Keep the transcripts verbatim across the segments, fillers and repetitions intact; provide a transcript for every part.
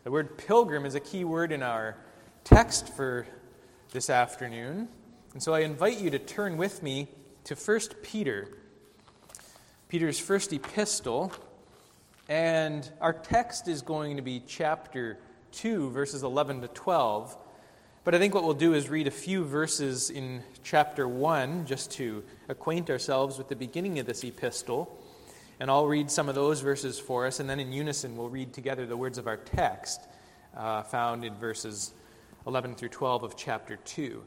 The word pilgrim is a key word in our text for this afternoon. And so I invite you to turn with me to First Peter, Peter's first epistle. And our text is going to be chapter two, verses eleven to twelve. But I think what we'll do is read a few verses in chapter one, just to acquaint ourselves with the beginning of this epistle. And I'll read some of those verses for us, and then in unison we'll read together the words of our text, uh, found in verses eleven through twelve of chapter two.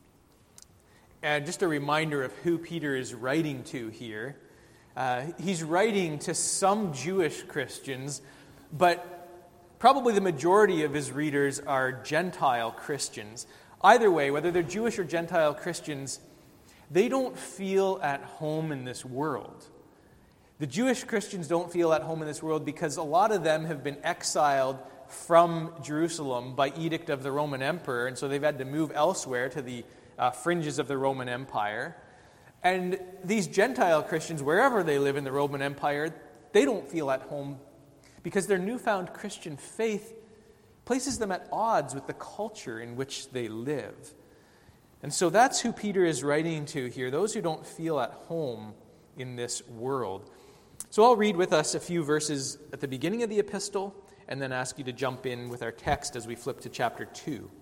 And just a reminder of who Peter is writing to here. Uh, he's writing to some Jewish Christians, but probably the majority of his readers are Gentile Christians. Either way, whether they're Jewish or Gentile Christians, they don't feel at home in this world. The Jewish Christians don't feel at home in this world because a lot of them have been exiled from Jerusalem by edict of the Roman Emperor, and so they've had to move elsewhere to the uh, fringes of the Roman Empire. And these Gentile Christians, wherever they live in the Roman Empire, they don't feel at home because their newfound Christian faith places them at odds with the culture in which they live. And so that's who Peter is writing to here, those who don't feel at home in this world. So I'll read with us a few verses at the beginning of the epistle and then ask you to jump in with our text as we flip to chapter two.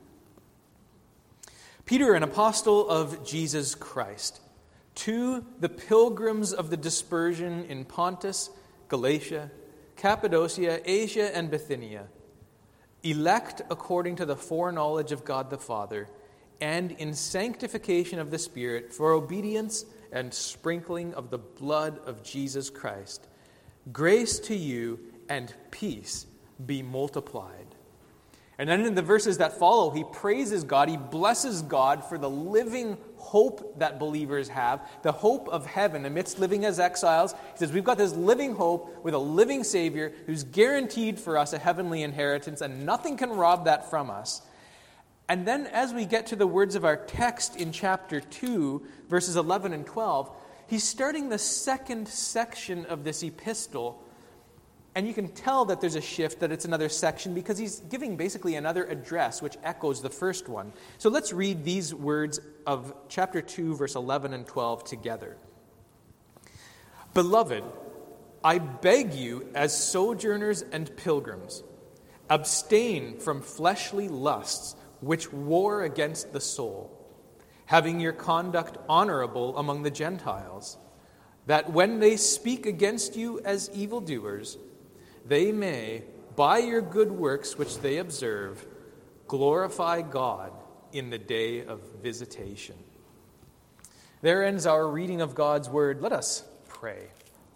Peter, an apostle of Jesus Christ, to the pilgrims of the dispersion in Pontus, Galatia, Cappadocia, Asia, and Bithynia, elect according to the foreknowledge of God the Father, and in sanctification of the Spirit, for obedience and sprinkling of the blood of Jesus Christ, grace to you and peace be multiplied. And then in the verses that follow, he praises God, he blesses God for the living hope that believers have, the hope of heaven amidst living as exiles. He says, we've got this living hope with a living Savior who's guaranteed for us a heavenly inheritance, and nothing can rob that from us. And then as we get to the words of our text in chapter two, verses eleven and twelve, he's starting the second section of this epistle. And you can tell that there's a shift, that it's another section, because he's giving basically another address, which echoes the first one. So let's read these words of chapter two, verse eleven and twelve together. Beloved, I beg you, as sojourners and pilgrims, abstain from fleshly lusts, which war against the soul, having your conduct honorable among the Gentiles, that when they speak against you as evildoers, they may, by your good works which they observe, glorify God in the day of visitation. There ends our reading of God's word. Let us pray.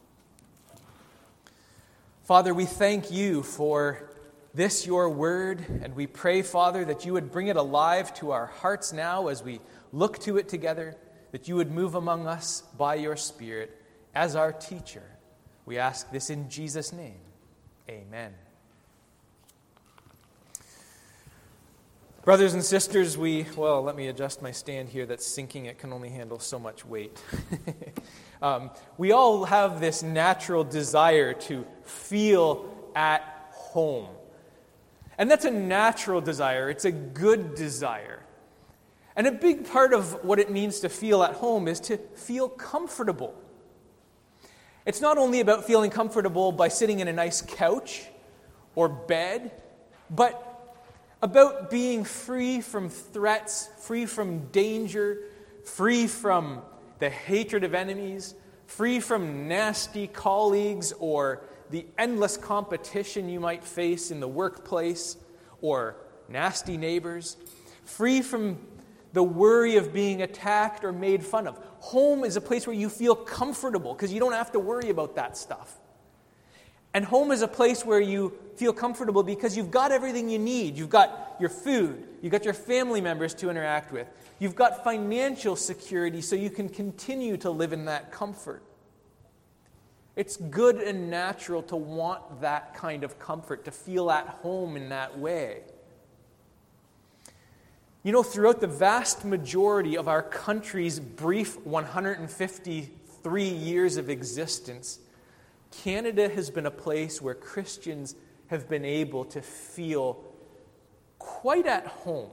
Father, we thank you for this, your word, and we pray, Father, that you would bring it alive to our hearts now as we look to it together, that you would move among us by your Spirit as our teacher. We ask this in Jesus' name. Amen. Brothers and sisters, we, well, let me adjust my stand here that's sinking. It can only handle so much weight. um, we all have this natural desire to feel at home. And that's a natural desire. It's a good desire. And a big part of what it means to feel at home is to feel comfortable. It's not only about feeling comfortable by sitting in a nice couch or bed, but about being free from threats, free from danger, free from the hatred of enemies, free from nasty colleagues or the endless competition you might face in the workplace or nasty neighbors, free from the worry of being attacked or made fun of. Home is a place where you feel comfortable because you don't have to worry about that stuff. And home is a place where you feel comfortable because you've got everything you need. You've got your food. You've got your family members to interact with. You've got financial security so you can continue to live in that comfort. It's good and natural to want that kind of comfort, to feel at home in that way. You know, throughout the vast majority of our country's brief one hundred fifty-three years of existence, Canada has been a place where Christians have been able to feel quite at home.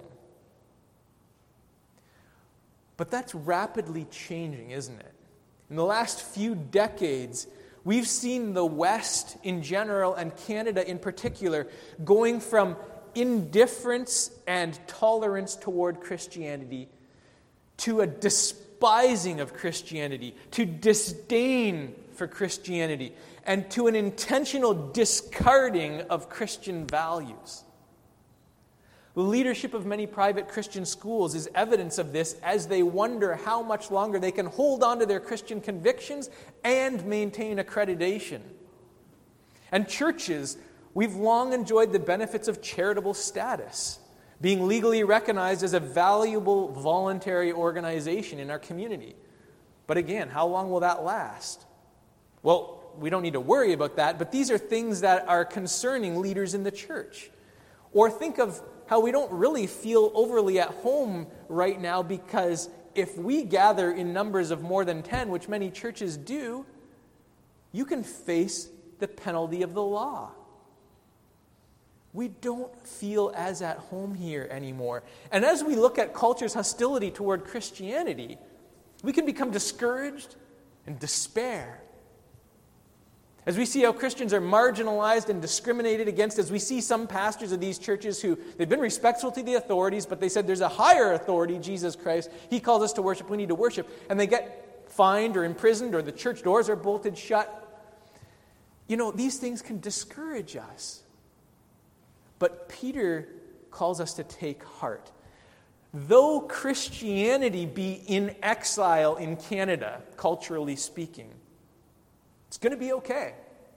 But that's rapidly changing, isn't it? In the last few decades, we've seen the West in general and Canada in particular going from indifference and tolerance toward Christianity to a despising of Christianity, to disdain for Christianity, and to an intentional discarding of Christian values. The leadership of many private Christian schools is evidence of this as they wonder how much longer they can hold on to their Christian convictions and maintain accreditation. And churches, we've long enjoyed the benefits of charitable status, being legally recognized as a valuable voluntary organization in our community. But again, how long will that last? Well, we don't need to worry about that, but these are things that are concerning leaders in the church. Or think of how we don't really feel overly at home right now because if we gather in numbers of more than ten, which many churches do, you can face the penalty of the law. We don't feel as at home here anymore. And as we look at culture's hostility toward Christianity, we can become discouraged and despair. As we see how Christians are marginalized and discriminated against, as we see some pastors of these churches who, they've been respectful to the authorities, but they said there's a higher authority, Jesus Christ. He calls us to worship, we need to worship. And they get fined or imprisoned or the church doors are bolted shut. You know, these things can discourage us. But Peter calls us to take heart. Though Christianity be in exile in Canada, culturally speaking, it's going to be okay.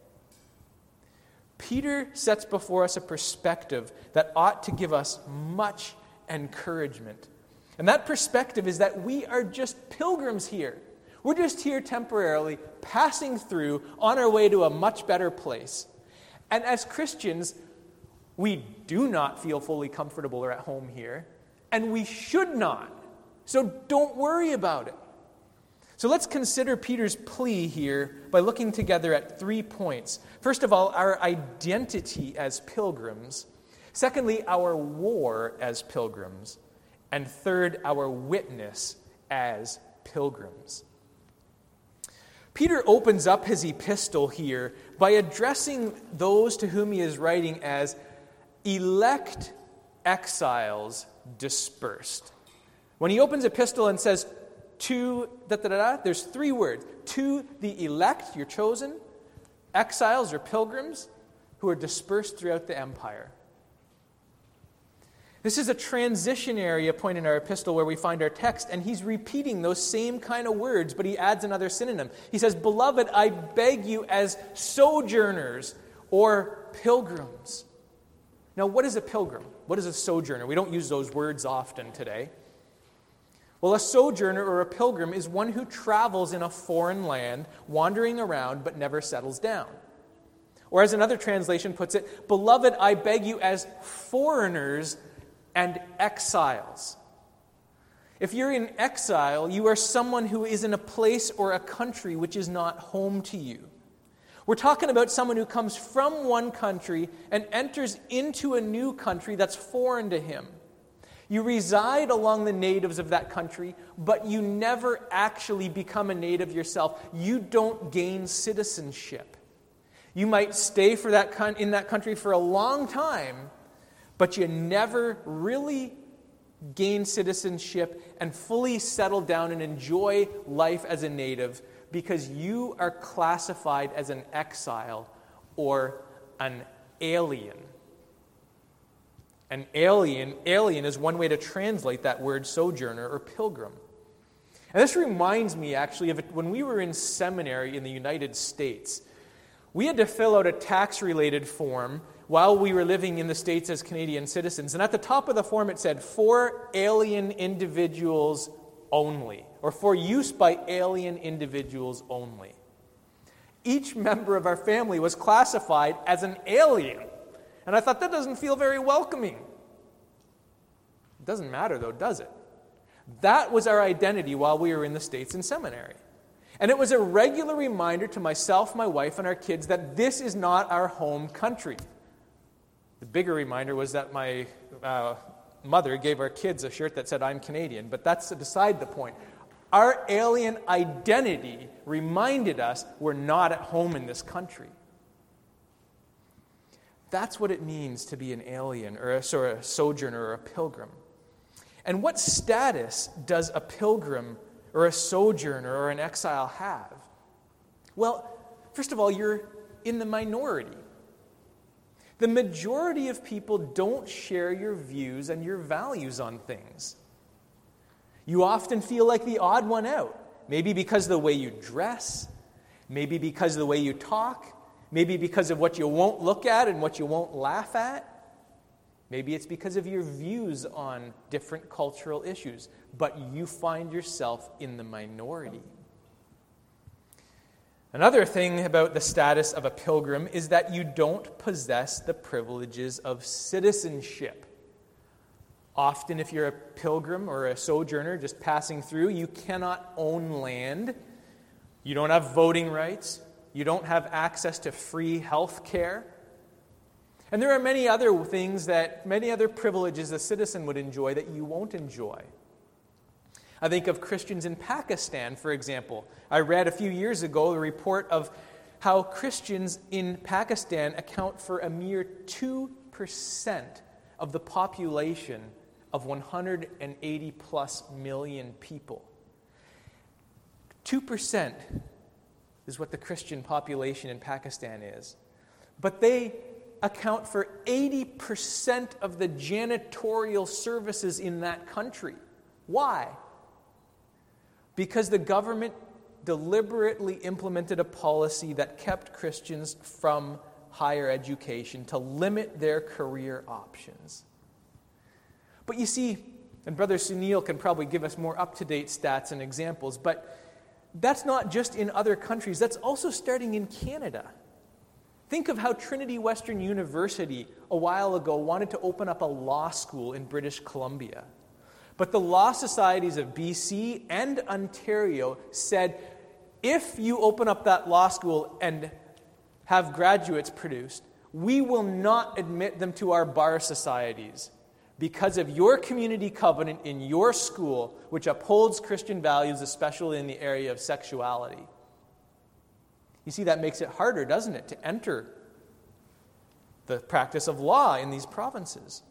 Peter sets before us a perspective that ought to give us much encouragement. And that perspective is that we are just pilgrims here. We're just here temporarily, passing through on our way to a much better place. And as Christians, we do not feel fully comfortable or at home here, and we should not. So don't worry about it. So let's consider Peter's plea here by looking together at three points. First of all, our identity as pilgrims. Secondly, our war as pilgrims. And third, our witness as pilgrims. Peter opens up his epistle here by addressing those to whom he is writing as elect exiles dispersed. When he opens epistle and says, to, da, da, da, da, there's three words. To the elect, you're chosen, exiles or pilgrims who are dispersed throughout the empire. This is a transitionary point in our epistle where we find our text, and he's repeating those same kind of words, but he adds another synonym. He says, "Beloved, I beg you as sojourners or pilgrims." Now, what is a pilgrim? What is a sojourner? We don't use those words often today. Well, a sojourner or a pilgrim is one who travels in a foreign land, wandering around but never settles down. Or as another translation puts it, "Beloved, I beg you as foreigners and exiles." If you're in exile, you are someone who is in a place or a country which is not home to you. We're talking about someone who comes from one country and enters into a new country that's foreign to him. You reside along the natives of that country, but you never actually become a native yourself. You don't gain citizenship. You might stay for that con- in that country for a long time, but you never really gain citizenship and fully settle down and enjoy life as a native because you are classified as an exile or an alien. An alien, alien is one way to translate that word sojourner or pilgrim. And this reminds me actually of it, when we were in seminary in the United States. We had to fill out a tax-related form while we were living in the States as Canadian citizens. And at the top of the form it said, "For alien individuals only," or "For use by alien individuals only." Each member of our family was classified as an alien. And I thought, that doesn't feel very welcoming. It doesn't matter, though, does it? That was our identity while we were in the States in seminary. And it was a regular reminder to myself, my wife, and our kids that this is not our home country. The bigger reminder was that my uh, mother gave our kids a shirt that said, "I'm Canadian," but that's beside the point. Our alien identity reminded us we're not at home in this country. That's what it means to be an alien, or a, sorry, a sojourner, or a pilgrim. And what status does a pilgrim, or a sojourner, or an exile have? Well, first of all, you're in the minority. The majority of people don't share your views and your values on things. You often feel like the odd one out, maybe because of the way you dress, maybe because of the way you talk, maybe because of what you won't look at and what you won't laugh at. Maybe it's because of your views on different cultural issues, but you find yourself in the minority. Another thing about the status of a pilgrim is that you don't possess the privileges of citizenship. Often, if you're a pilgrim or a sojourner just passing through, you cannot own land. You don't have voting rights. You don't have access to free health care. And there are many other things that, many other privileges a citizen would enjoy that you won't enjoy. I think of Christians in Pakistan, for example. I read a few years ago a report of how Christians in Pakistan account for a mere two percent of the population of one hundred eighty plus million people. two percent is what the Christian population in Pakistan is. But they account for eighty percent of the janitorial services in that country. Why? Because the government deliberately implemented a policy that kept Christians from higher education to limit their career options. But you see, and Brother Sunil can probably give us more up-to-date stats and examples, but that's not just in other countries, that's also starting in Canada. Think of how Trinity Western University a while ago wanted to open up a law school in British Columbia. But the law societies of B C and Ontario said, if you open up that law school and have graduates produced, we will not admit them to our bar societies because of your community covenant in your school, which upholds Christian values, especially in the area of sexuality. You see, that makes it harder, doesn't it, to enter the practice of law in these provinces.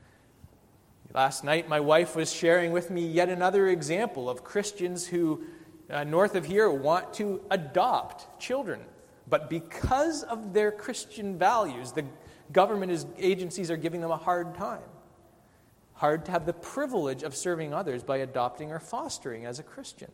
Last night, my wife was sharing with me yet another example of Christians who, uh, north of here, want to adopt children. But because of their Christian values, the government is, agencies are giving them a hard time. Hard to have the privilege of serving others by adopting or fostering as a Christian.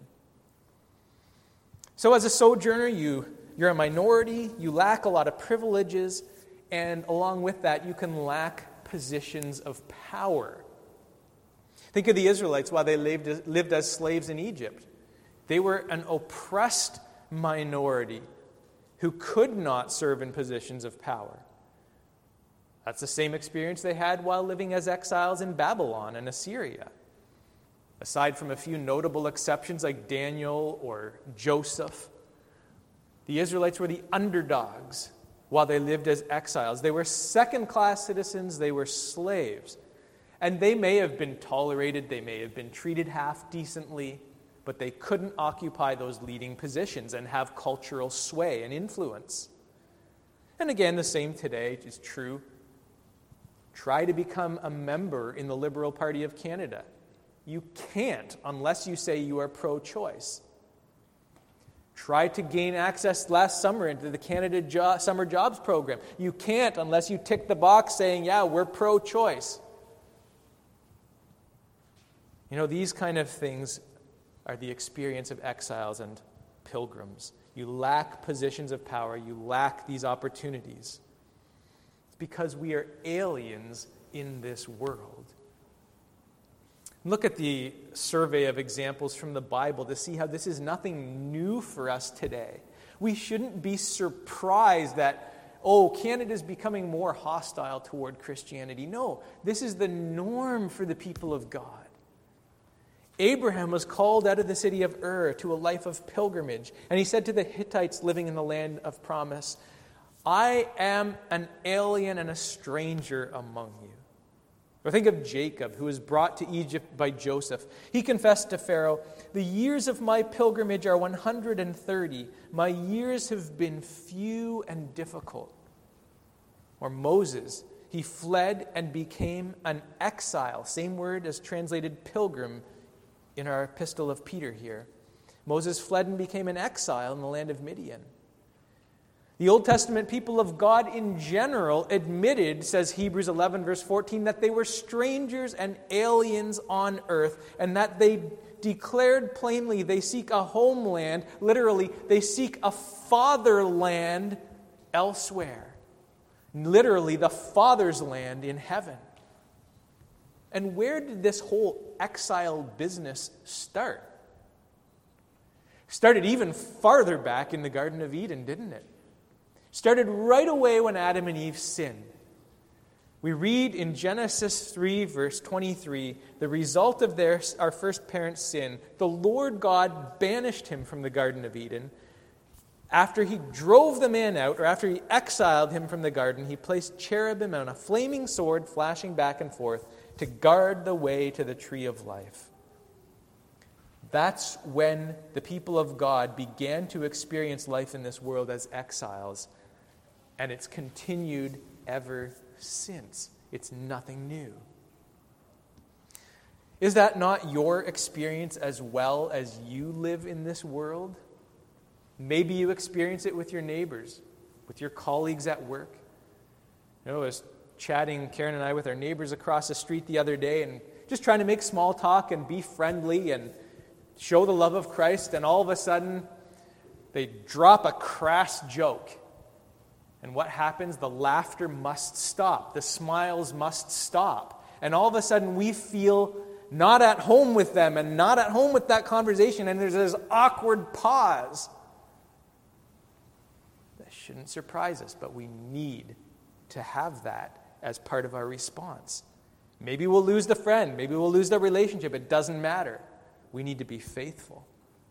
So as a sojourner, you, you're a minority, you lack a lot of privileges, and along with that, you can lack positions of power. Think of the Israelites while they lived, lived as slaves in Egypt. They were an oppressed minority who could not serve in positions of power. That's the same experience they had while living as exiles in Babylon and Assyria. Aside from a few notable exceptions like Daniel or Joseph, the Israelites were the underdogs while they lived as exiles. They were second-class citizens, they were slaves. And they may have been tolerated, they may have been treated half decently, but they couldn't occupy those leading positions and have cultural sway and influence. And again, the same today is true. Try to become a member in the Liberal Party of Canada. You can't unless you say you are pro-choice. Try to gain access last summer into the Canada jo- Summer Jobs Program. You can't unless you tick the box saying, yeah, we're pro-choice. You know, these kind of things are the experience of exiles and pilgrims. You lack positions of power. You lack these opportunities. It's because we are aliens in this world. Look at the survey of examples from the Bible to see how this is nothing new for us today. We shouldn't be surprised that, oh, Canada's becoming more hostile toward Christianity. No, this is the norm for the people of God. Abraham was called out of the city of Ur to a life of pilgrimage. And he said to the Hittites living in the land of promise, I am an alien and a stranger among you. Or think of Jacob, who was brought to Egypt by Joseph. He confessed to Pharaoh, the years of my pilgrimage are one hundred thirty. My years have been few and difficult. Or Moses, he fled and became an exile. Same word as translated pilgrim in our epistle of Peter here. Moses fled and became an exile in the land of Midian. The Old Testament people of God in general admitted, says Hebrews eleven, verse fourteen, that they were strangers and aliens on earth, and that they declared plainly they seek a homeland. Literally, they seek a fatherland elsewhere. Literally, the Father's land in heaven. And where did this whole exile business start? Started even farther back in the Garden of Eden, didn't it? Started right away when Adam and Eve sinned. We read in Genesis three, verse twenty-three, the result of their, our first parent's sin, the Lord God banished him from the Garden of Eden. After he drove the man out, or after he exiled him from the garden, he placed cherubim on a flaming sword flashing back and forth to guard the way to the tree of life. That's when the people of God began to experience life in this world as exiles. And it's continued ever since. It's nothing new. Is that not your experience as well as you live in this world? Maybe you experience it with your neighbors, with your colleagues at work. You know, I was chatting, Karen and I, with our neighbors across the street the other day and just trying to make small talk and be friendly and show the love of Christ, and all of a sudden they drop a crass joke. And what happens? The laughter must stop. The smiles must stop. And all of a sudden we feel not at home with them and not at home with that conversation, and there's this awkward pause. That shouldn't surprise us, but we need to have that as part of our response. Maybe we'll lose the friend. Maybe we'll lose the relationship. It doesn't matter. We need to be faithful.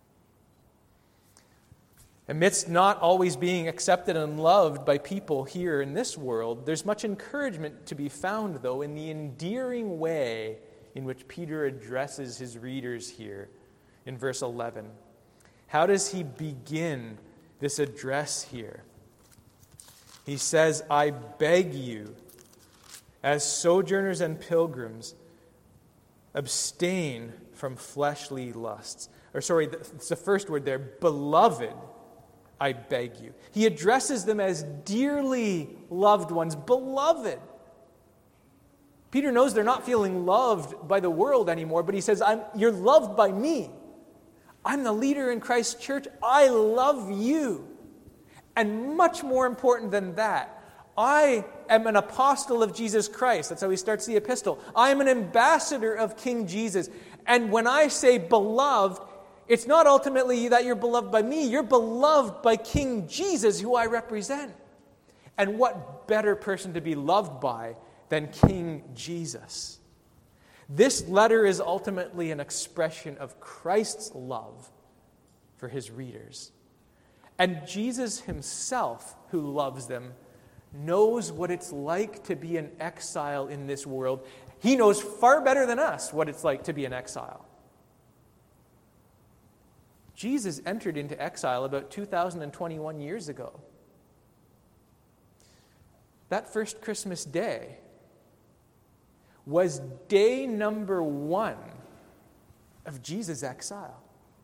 Amidst not always being accepted and loved by people here in this world, there's much encouragement to be found, though, in the endearing way in which Peter addresses his readers here in verse eleven. How does he begin this address here? He says, I beg you, as sojourners and pilgrims, abstain from fleshly lusts. Or sorry, it's the first word there, beloved, I beg you. He addresses them as dearly loved ones, beloved. Peter knows they're not feeling loved by the world anymore, but he says, I'm, you're loved by me. I'm the leader in Christ's church. I love you. And much more important than that, I am an apostle of Jesus Christ. That's how he starts the epistle. I am an ambassador of King Jesus. And when I say beloved, it's not ultimately that you're beloved by me. You're beloved by King Jesus, who I represent. And what better person to be loved by than King Jesus? This letter is ultimately an expression of Christ's love for his readers. And Jesus himself, who loves them, knows what it's like to be an exile in this world. He knows far better than us what it's like to be an exile. Jesus entered into exile about two thousand twenty-one years ago. That first Christmas day was day number one of Jesus' exile.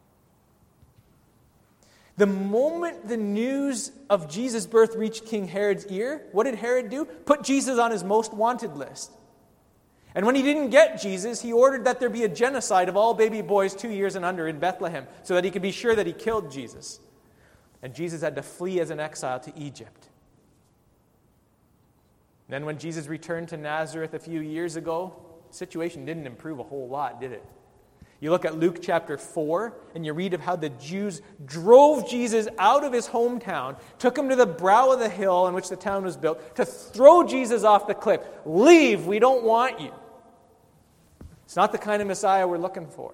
The moment the news of Jesus' birth reached King Herod's ear, what did Herod do? Put Jesus on his most wanted list. And when he didn't get Jesus, he ordered that there be a genocide of all baby boys two years and under in Bethlehem so that he could be sure that he killed Jesus. And Jesus had to flee as an exile to Egypt. Then when Jesus returned to Nazareth a few years ago, the situation didn't improve a whole lot, did it? You look at Luke chapter four, and you read of how the Jews drove Jesus out of his hometown, took him to the brow of the hill on which the town was built, to throw Jesus off the cliff. Leave, we don't want you. It's not the kind of Messiah we're looking for.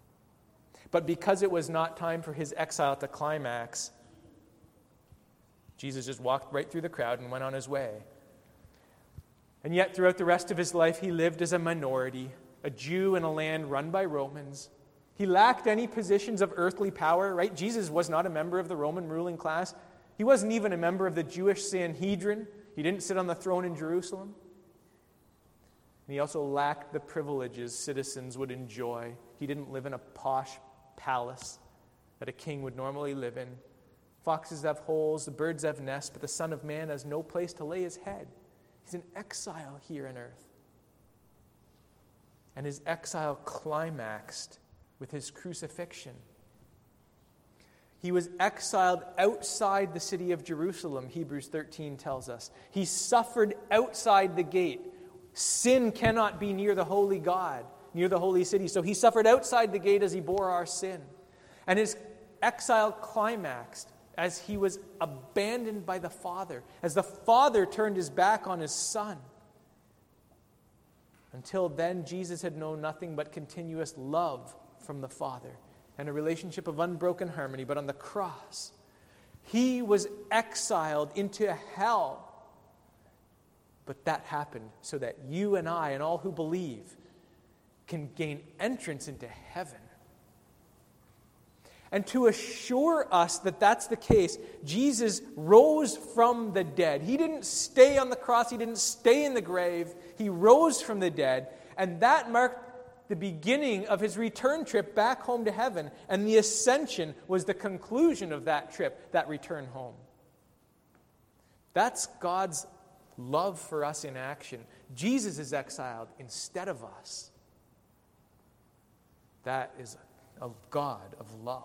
But because it was not time for his exile to climax, Jesus just walked right through the crowd and went on his way. And yet, throughout the rest of his life, he lived as a minority, a Jew in a land run by Romans. He lacked any positions of earthly power, right? Jesus was not a member of the Roman ruling class. He wasn't even a member of the Jewish Sanhedrin. He didn't sit on the throne in Jerusalem. And he also lacked the privileges citizens would enjoy. He didn't live in a posh palace that a king would normally live in. Foxes have holes, the birds have nests, but the Son of Man has no place to lay his head. He's in exile here on earth. And his exile climaxed with his crucifixion. He was exiled outside the city of Jerusalem, Hebrews thirteen tells us. He suffered outside the gate. Sin cannot be near the holy God, near the holy city. So he suffered outside the gate as he bore our sin. And his exile climaxed as he was abandoned by the Father, as the Father turned his back on his Son. Until then, Jesus had known nothing but continuous love from the Father and a relationship of unbroken harmony. But on the cross, he was exiled into hell. But that happened so that you and I and all who believe can gain entrance into heaven. And to assure us that that's the case, Jesus rose from the dead. He didn't stay on the cross. He didn't stay in the grave. He rose from the dead. And that marked the beginning of his return trip back home to heaven. And the ascension was the conclusion of that trip, that return home. That's God's love for us in action. Jesus is exiled instead of us. That is a God of love.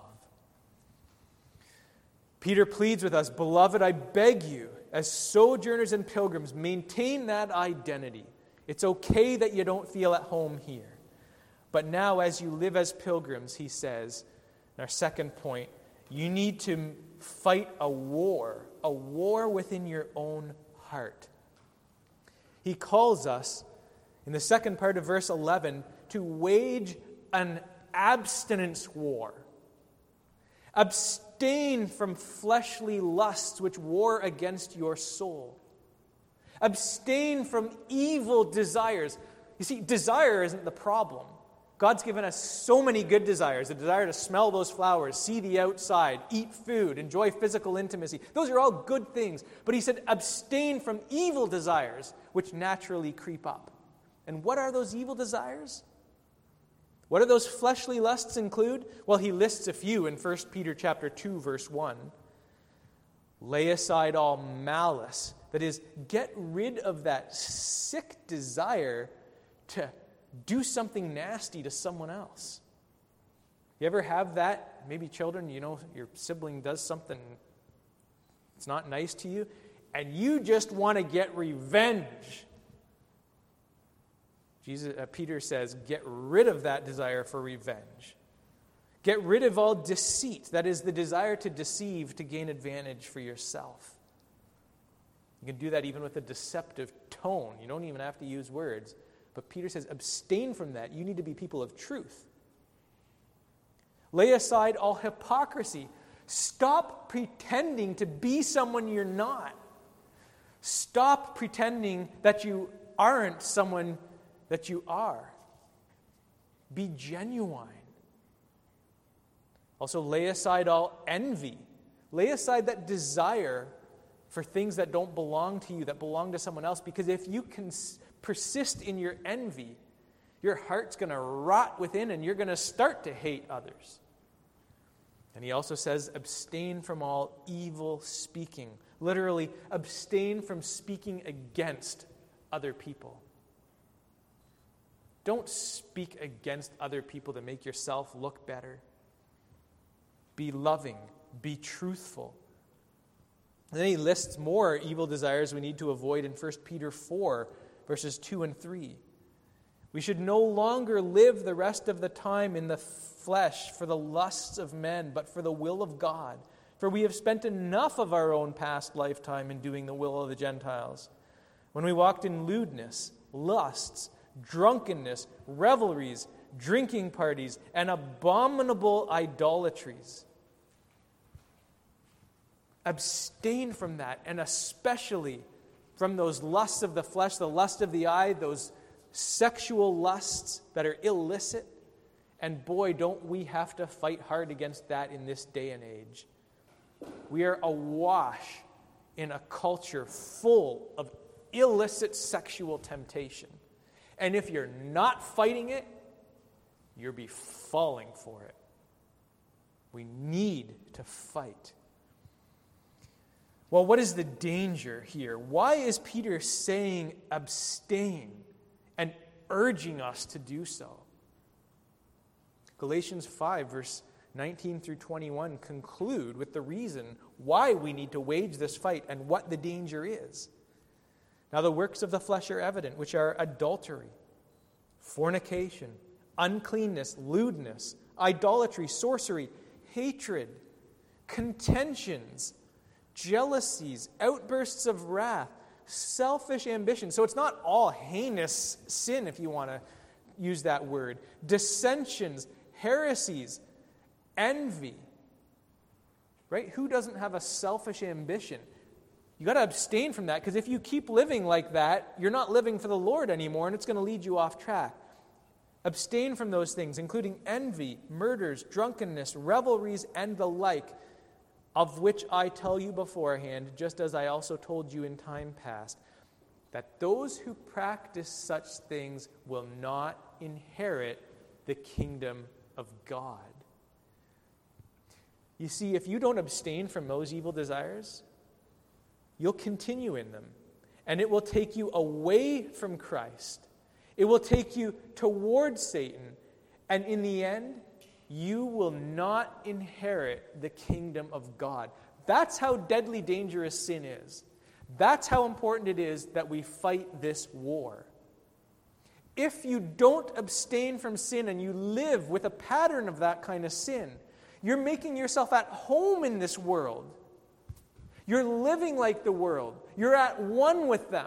Peter pleads with us, "Beloved, I beg you, as sojourners and pilgrims, maintain that identity. It's okay that you don't feel at home here. But now, as you live as pilgrims," he says, in our second point, you need to fight a war, a war within your own heart. He calls us, in the second part of verse eleven, to wage an abstinence war. Abstain from fleshly lusts which war against your soul. Abstain from evil desires. You see, desire isn't the problem. God's given us so many good desires. The desire to smell those flowers, see the outside, eat food, enjoy physical intimacy. Those are all good things. But he said, abstain from evil desires which naturally creep up. And what are those evil desires? What do those fleshly lusts include? Well, he lists a few in First Peter chapter two, verse one. Lay aside all malice. That is, get rid of that sick desire to do something nasty to someone else. You ever have that? Maybe children, you know, your sibling does something that's not nice to you, and you just want to get revenge. Jesus, uh, Peter says, get rid of that desire for revenge. Get rid of all deceit, that is, the desire to deceive to gain advantage for yourself. You can do that even with a deceptive tone. You don't even have to use words. But Peter says, abstain from that. You need to be people of truth. Lay aside all hypocrisy. Stop pretending to be someone you're not. Stop pretending that you aren't someone that you are. Be genuine. Also, lay aside all envy. Lay aside that desire for things that don't belong to you, that belong to someone else. Because if you can persist in your envy, your heart's going to rot within and you're going to start to hate others. And he also says, abstain from all evil speaking. Literally, abstain from speaking against other people. Don't speak against other people to make yourself look better. Be loving. Be truthful. And then he lists more evil desires we need to avoid in First Peter four, verses two and three. We should no longer live the rest of the time in the flesh for the lusts of men, but for the will of God. For we have spent enough of our own past lifetime in doing the will of the Gentiles, when we walked in lewdness, lusts, drunkenness, revelries, drinking parties, and abominable idolatries. Abstain from that, and especially from those lusts of the flesh, the lust of the eye, those sexual lusts that are illicit. And boy, don't we have to fight hard against that in this day and age. We are awash in a culture full of illicit sexual temptation. And if you're not fighting it, you'll be falling for it. We need to fight. Well, what is the danger here? Why is Peter saying abstain and urging us to do so? Galatians five, verse nineteen through twenty-one conclude with the reason why we need to wage this fight and what the danger is. Now, the works of the flesh are evident, which are adultery, fornication, uncleanness, lewdness, idolatry, sorcery, hatred, contentions, jealousies, outbursts of wrath, selfish ambition. So it's not all heinous sin, if you want to use that word. Dissensions, heresies, envy. Right? Who doesn't have a selfish ambition? You got to abstain from that, because if you keep living like that, you're not living for the Lord anymore, and it's going to lead you off track. Abstain from those things, including envy, murders, drunkenness, revelries, and the like, of which I tell you beforehand, just as I also told you in time past, that those who practice such things will not inherit the kingdom of God. You see, if you don't abstain from those evil desires, you'll continue in them, and it will take you away from Christ. It will take you towards Satan, and in the end, you will not inherit the kingdom of God. That's how deadly dangerous sin is. That's how important it is that we fight this war. If you don't abstain from sin and you live with a pattern of that kind of sin, you're making yourself at home in this world. You're living like the world. You're at one with them.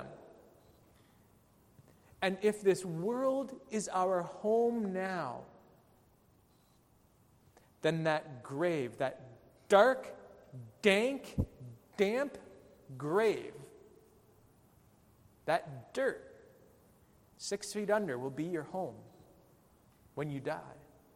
And if this world is our home now, then that grave, that dark, dank, damp grave, that dirt, six feet under, will be your home when you die.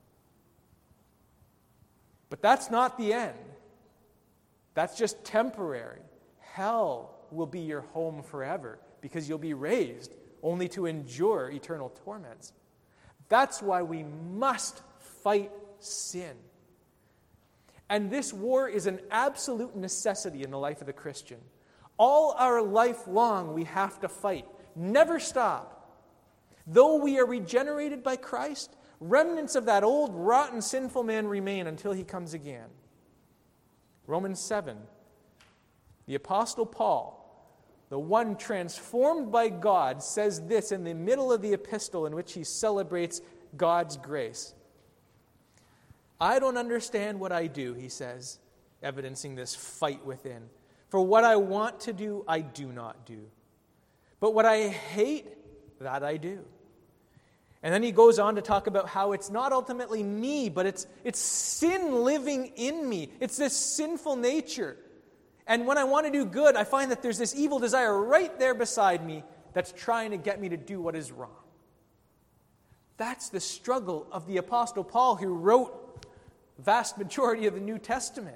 But that's not the end. That's just temporary. Hell will be your home forever, because you'll be raised only to endure eternal torments. That's why we must fight sin. And this war is an absolute necessity in the life of the Christian. All our life long we have to fight. Never stop. Though we are regenerated by Christ, remnants of that old, rotten, sinful man remain until he comes again. Romans seven, the Apostle Paul, the one transformed by God, says this in the middle of the epistle in which he celebrates God's grace. I don't understand what I do, he says, evidencing this fight within. For what I want to do, I do not do. But what I hate, that I do. And then he goes on to talk about how it's not ultimately me, but it's, it's sin living in me. It's this sinful nature. And when I want to do good, I find that there's this evil desire right there beside me that's trying to get me to do what is wrong. That's the struggle of the Apostle Paul, who wrote the vast majority of the New Testament.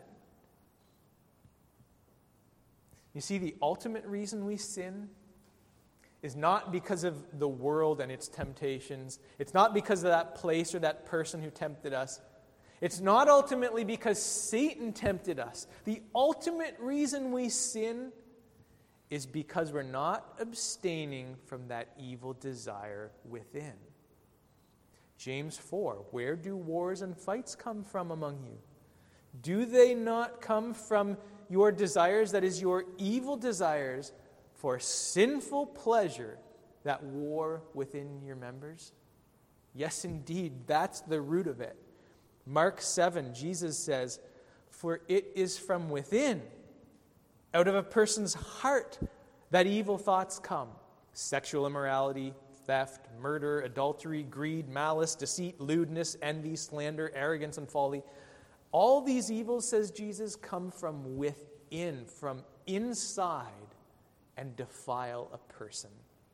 You see, the ultimate reason we sin is not because of the world and its temptations. It's not because of that place or that person who tempted us. It's not ultimately because Satan tempted us. The ultimate reason we sin is because we're not abstaining from that evil desire within. James four, where do wars and fights come from among you? Do they not come from your desires, that is, your evil desires, for sinful pleasure that war within your members? Yes, indeed, that's the root of it. Mark seven, Jesus says, for it is from within, out of a person's heart, that evil thoughts come. Sexual immorality, theft, murder, adultery, greed, malice, deceit, lewdness, envy, slander, arrogance, and folly. All these evils, says Jesus, come from within. in from inside and defile a person.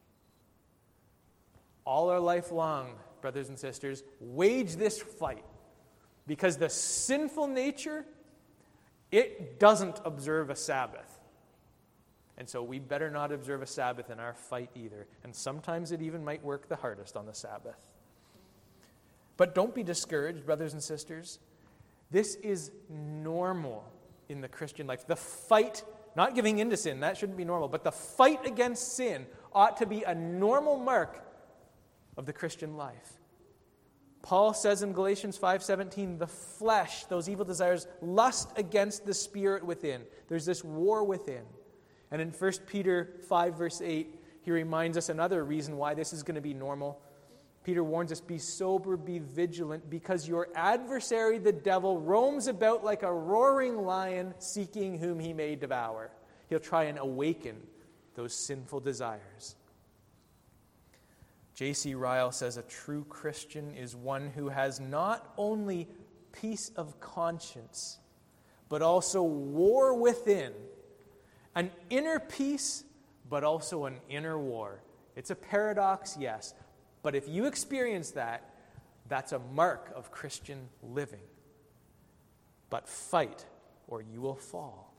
All our life long, brothers and sisters, wage this fight, because the sinful nature, it doesn't observe a Sabbath. And so we better not observe a Sabbath in our fight either. And sometimes it even might work the hardest on the Sabbath. But don't be discouraged, brothers and sisters. This is normal in the Christian life. The fight, not giving in to sin, that shouldn't be normal, but the fight against sin ought to be a normal mark of the Christian life. Paul says in Galatians five seventeen, the flesh, those evil desires, lust against the spirit within. There's this war within. And in First Peter five verse eight, he reminds us another reason why this is going to be normal. Peter warns us, be sober, be vigilant, because your adversary, the devil, roams about like a roaring lion, seeking whom he may devour. He'll try and awaken those sinful desires. J C Ryle says a true Christian is one who has not only peace of conscience, but also war within. An inner peace, but also an inner war. It's a paradox, yes. But if you experience that, that's a mark of Christian living. But fight, or you will fall.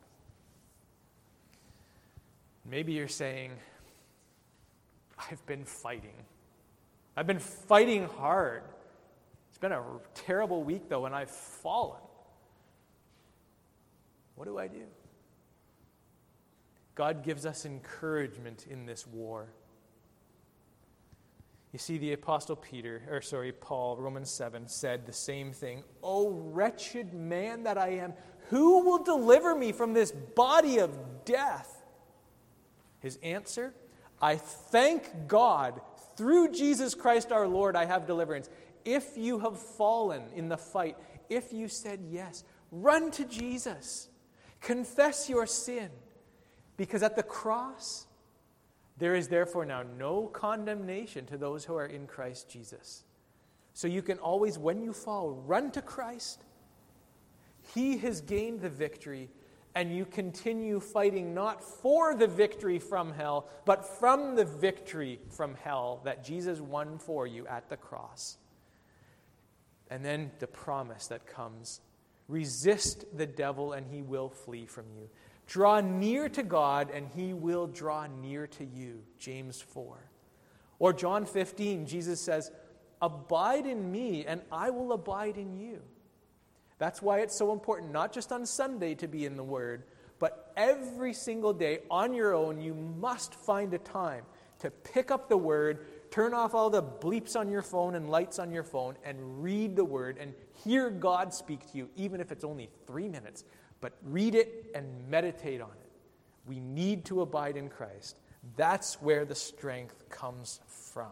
Maybe you're saying, I've been fighting. I've been fighting hard. It's been a terrible week, though, and I've fallen. What do I do? God gives us encouragement in this war. You see, the Apostle Peter, or sorry, Paul, Romans seven, said the same thing. Oh, wretched man that I am, who will deliver me from this body of death? His answer, I thank God, through Jesus Christ our Lord, I have deliverance. If you have fallen in the fight, if you said yes, run to Jesus. Confess your sin. Because at the cross, there is therefore now no condemnation to those who are in Christ Jesus. So you can always, when you fall, run to Christ. He has gained the victory, and you continue fighting not for the victory from hell, but from the victory from hell that Jesus won for you at the cross. And then the promise that comes, resist the devil and he will flee from you. Draw near to God, and he will draw near to you, James four. Or John fifteen, Jesus says, abide in me, and I will abide in you. That's why it's so important, not just on Sunday to be in the Word, but every single day on your own, you must find a time to pick up the Word, turn off all the bleeps on your phone and lights on your phone, and read the Word, and hear God speak to you, even if it's only three minutes. But read it and meditate on it. We need to abide in Christ. That's where the strength comes from.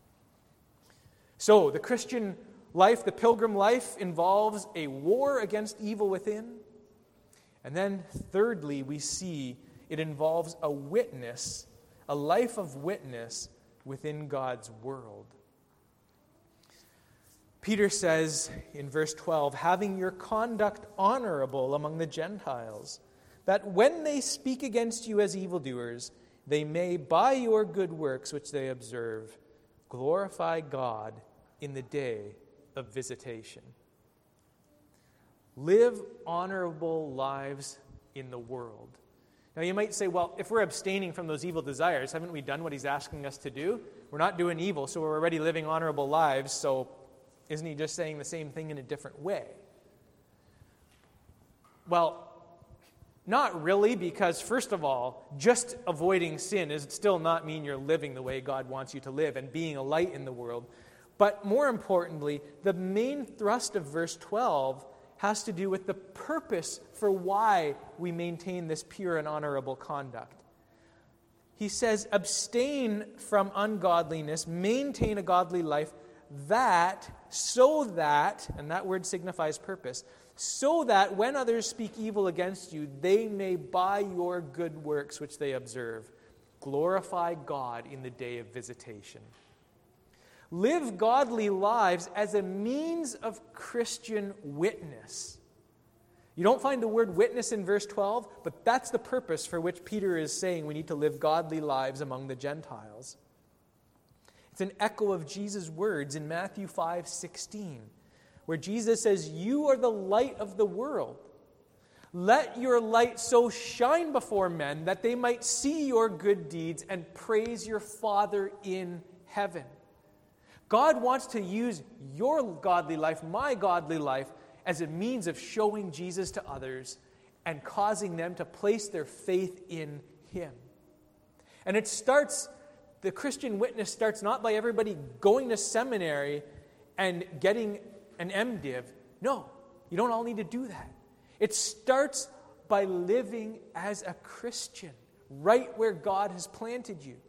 So, the Christian life, the pilgrim life, involves a war against evil within. And then, thirdly, we see it involves a witness, a life of witness within God's world. Peter says in verse twelve, having your conduct honorable among the Gentiles, that when they speak against you as evildoers, they may, by your good works which they observe, glorify God in the day of visitation. Live honorable lives in the world. Now you might say, well, if we're abstaining from those evil desires, haven't we done what he's asking us to do? We're not doing evil, so we're already living honorable lives, so isn't he just saying the same thing in a different way? Well, not really, because first of all, just avoiding sin is still not mean you're living the way God wants you to live and being a light in the world. But more importantly, the main thrust of verse twelve has to do with the purpose for why we maintain this pure and honorable conduct. He says, abstain from ungodliness, maintain a godly life, that, so that, and that word signifies purpose, so that when others speak evil against you, they may, by your good works which they observe, glorify God in the day of visitation. Live godly lives as a means of Christian witness. You don't find the word witness in verse twelve, but that's the purpose for which Peter is saying we need to live godly lives among the Gentiles. It's an echo of Jesus' words in Matthew five sixteen, where Jesus says, "You are the light of the world. Let your light so shine before men that they might see your good deeds and praise your Father in heaven." God wants to use your godly life, my godly life, as a means of showing Jesus to others and causing them to place their faith in Him. And it starts, the Christian witness starts not by everybody going to seminary and getting an MDiv. No, you don't all need to do that. It starts by living as a Christian, right where God has planted you.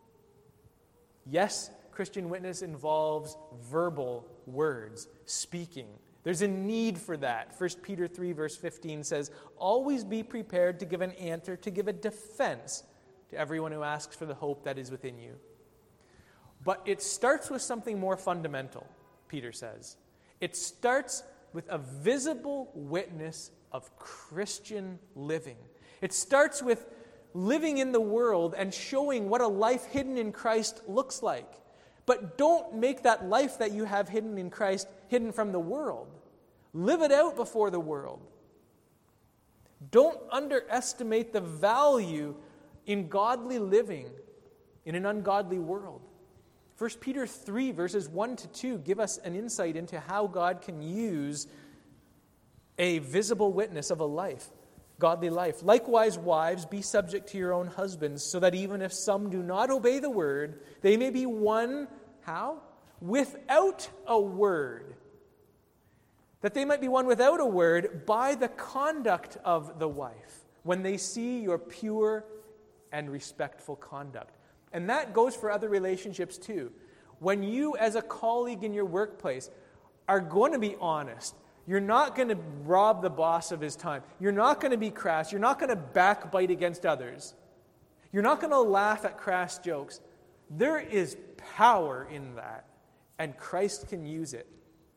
Yes, Christian witness involves verbal words, speaking. There's a need for that. First Peter three verse fifteen says, "Always be prepared to give an answer, to give a defense to everyone who asks for the hope that is within you." But it starts with something more fundamental, Peter says. It starts with a visible witness of Christian living. It starts with living in the world and showing what a life hidden in Christ looks like. But don't make that life that you have hidden in Christ hidden from the world. Live it out before the world. Don't underestimate the value in godly living in an ungodly world. First Peter three, verses one to two, give us an insight into how God can use a visible witness of a life, godly life. "Likewise, wives, be subject to your own husbands, so that even if some do not obey the word, they may be won," how? "Without a word." That they might be won without a word by the conduct of the wife, when they see your pure and respectful conduct. And that goes for other relationships too. When you, as a colleague in your workplace, are going to be honest, you're not going to rob the boss of his time. You're not going to be crass. You're not going to backbite against others. You're not going to laugh at crass jokes. There is power in that, and Christ can use it.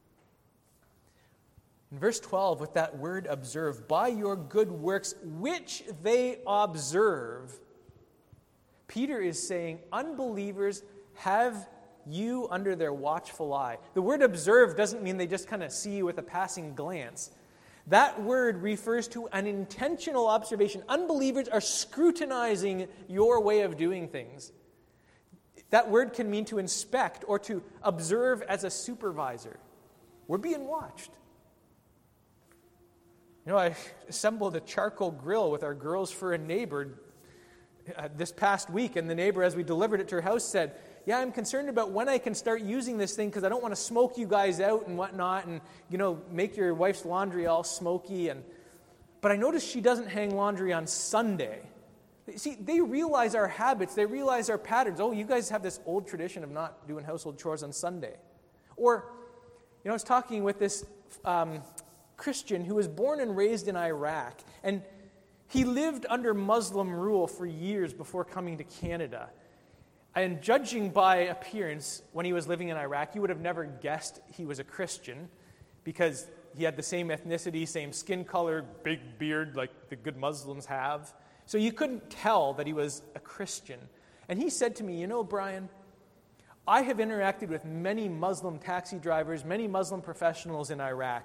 In verse twelve, with that word observe, "By your good works which they observe," Peter is saying unbelievers have you under their watchful eye. The word observe doesn't mean they just kind of see you with a passing glance. That word refers to an intentional observation. Unbelievers are scrutinizing your way of doing things. That word can mean to inspect or to observe as a supervisor. We're being watched. You know, I assembled a charcoal grill with our girls for a neighbor uh, this past week, and the neighbor, as we delivered it to her house, said, "Yeah, I'm concerned about when I can start using this thing because I don't want to smoke you guys out and whatnot and, you know, make your wife's laundry all smoky." And But I noticed she doesn't hang laundry on Sunday. See, they realize our habits. They realize our patterns. Oh, you guys have this old tradition of not doing household chores on Sunday. Or, you know, I was talking with this um, Christian who was born and raised in Iraq, and he lived under Muslim rule for years before coming to Canada. And judging by appearance, when he was living in Iraq, you would have never guessed he was a Christian because he had the same ethnicity, same skin color, big beard like the good Muslims have. So you couldn't tell that he was a Christian. And he said to me, "You know, Brian, I have interacted with many Muslim taxi drivers, many Muslim professionals in Iraq.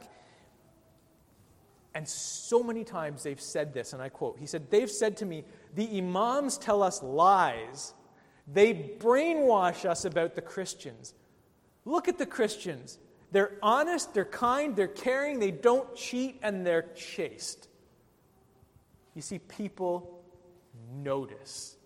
And so many times they've said this," and I quote, he said, "They've said to me, the imams tell us lies. They brainwash us about the Christians. Look at the Christians. They're honest, they're kind, they're caring, they don't cheat, and they're chaste." You see, people notice.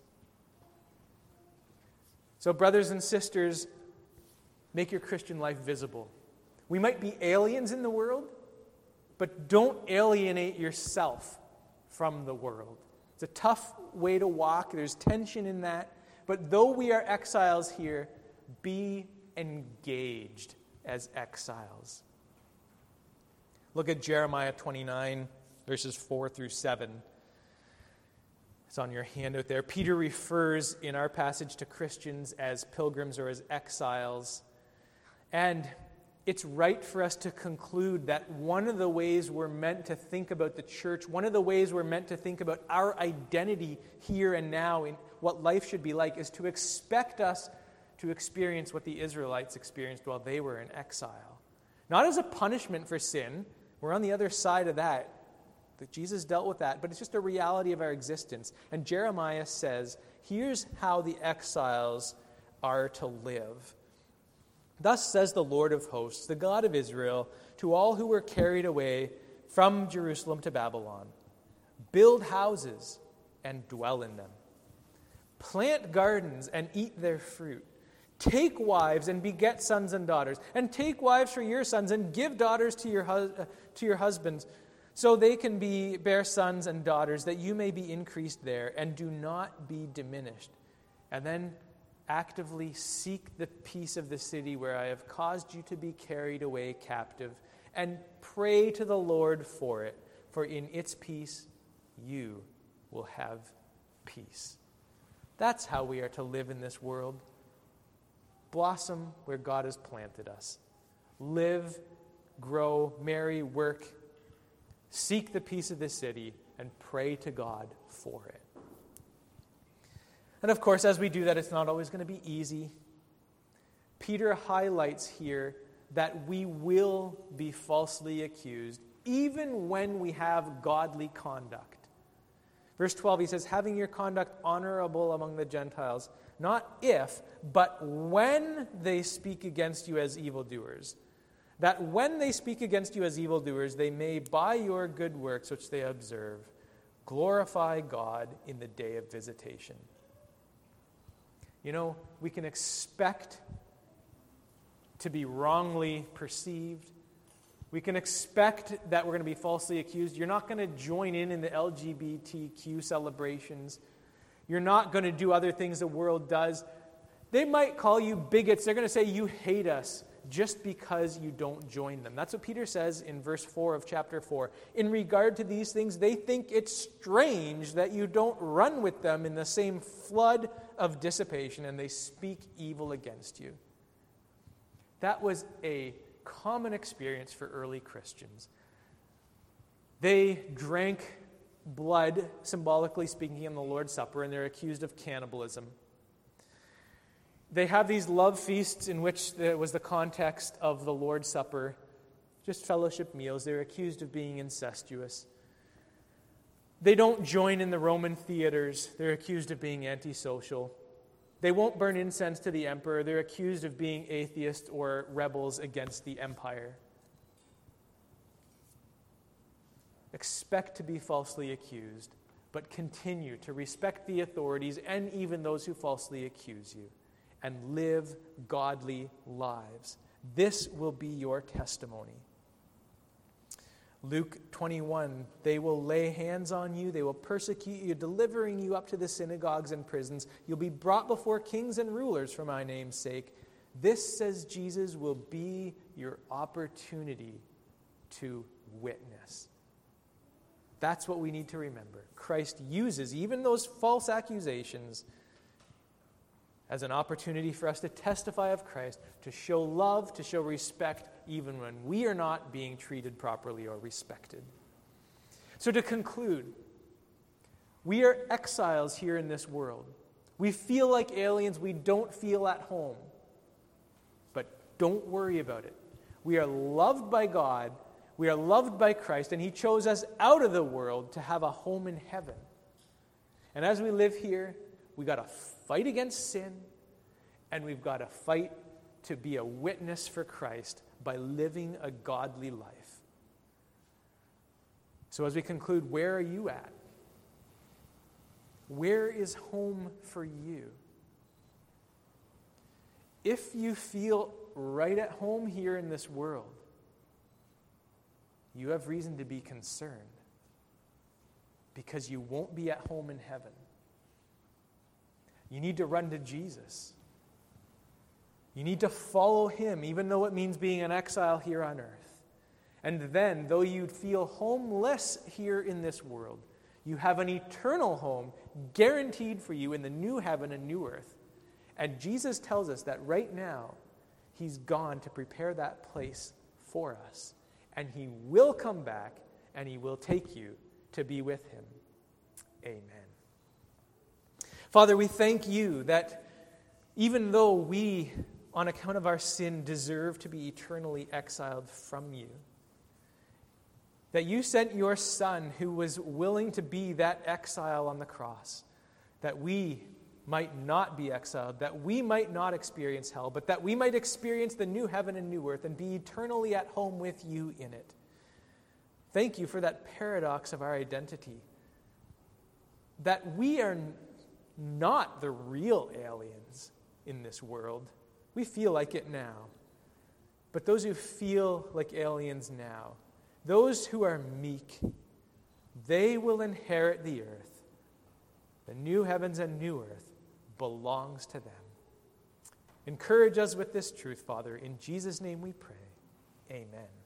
So, brothers and sisters, make your Christian life visible. We might be aliens in the world, but don't alienate yourself from the world. It's a tough way to walk. There's tension in that. But though we are exiles here, be engaged as exiles. Look at Jeremiah twenty-nine, verses four through seven. It's on your handout there. Peter refers in our passage to Christians as pilgrims or as exiles. And it's right for us to conclude that one of the ways we're meant to think about the church, one of the ways we're meant to think about our identity here and now in what life should be like, is to expect us to experience what the Israelites experienced while they were in exile. Not as a punishment for sin. We're on the other side of that. That Jesus dealt with that, but it's just a reality of our existence. And Jeremiah says, here's how the exiles are to live. Thus says the Lord of hosts, the God of Israel, to all who were carried away from Jerusalem to Babylon, build houses and dwell in them. Plant gardens and eat their fruit. Take wives and beget sons and daughters. And take wives for your sons and give daughters to your, hus- uh, to your husbands, so they can be bear sons and daughters, that you may be increased there, and do not be diminished. And then actively seek the peace of the city where I have caused you to be carried away captive, and pray to the Lord for it, for in its peace you will have peace. That's how we are to live in this world. Blossom where God has planted us. Live, grow, marry, work, seek the peace of the city, and pray to God for it. And of course, as we do that, it's not always going to be easy. Peter highlights here that we will be falsely accused, even when we have godly conduct. Verse twelve, he says, having your conduct honorable among the Gentiles, not if, but when they speak against you as evildoers, that when they speak against you as evildoers, they may, by your good works which they observe, glorify God in the day of visitation. You know, we can expect to be wrongly perceived. We can expect that we're going to be falsely accused. You're not going to join in in the L G B T Q celebrations. You're not going to do other things the world does. They might call you bigots. They're going to say you hate us just because you don't join them. That's what Peter says in verse four of chapter four. In regard to these things, they think it's strange that you don't run with them in the same flood of dissipation, and they speak evil against you. That was a common experience for early Christians. They drank blood, symbolically speaking, in the Lord's Supper, and they're accused of cannibalism. They have these love feasts in which there was the context of the Lord's Supper, just fellowship meals. They're accused of being incestuous. They don't join in the Roman theaters. They're accused of being antisocial. They won't burn incense to the emperor. They're accused of being atheists or rebels against the empire. Expect to be falsely accused, but continue to respect the authorities and even those who falsely accuse you, and live godly lives. This will be your testimony. Luke twenty-one, they will lay hands on you, they will persecute you, delivering you up to the synagogues and prisons. You'll be brought before kings and rulers for my name's sake. This, says Jesus, will be your opportunity to witness. That's what we need to remember. Christ uses even those false accusations as an opportunity for us to testify of Christ, to show love, to show respect, even when we are not being treated properly or respected. So to conclude, we are exiles here in this world. We feel like aliens. We don't feel at home. But don't worry about it. We are loved by God. We are loved by Christ, and He chose us out of the world to have a home in heaven. And as we live here, we got to fight against sin, and we've got to fight to be a witness for Christ by living a godly life. So as we conclude, where are you at? Where is home for you? If you feel right at home here in this world, you have reason to be concerned, because you won't be at home in heaven. You need to run to Jesus. You need to follow Him, even though it means being an exile here on earth. And then, though you feel homeless here in this world, you have an eternal home guaranteed for you in the new heaven and new earth. And Jesus tells us that right now, He's gone to prepare that place for us. And he will come back, and he will take you to be with him. Amen. Father, we thank you that even though we, on account of our sin, deserve to be eternally exiled from you, that you sent your Son who was willing to be that exile on the cross, that we might not be exiled, that we might not experience hell, but that we might experience the new heaven and new earth and be eternally at home with you in it. Thank you for that paradox of our identity, that we are not the real aliens in this world. We feel like it now. But those who feel like aliens now, those who are meek, they will inherit the earth. The new heavens and new earth belongs to them. Encourage us with this truth, Father. In Jesus' name we pray. Amen.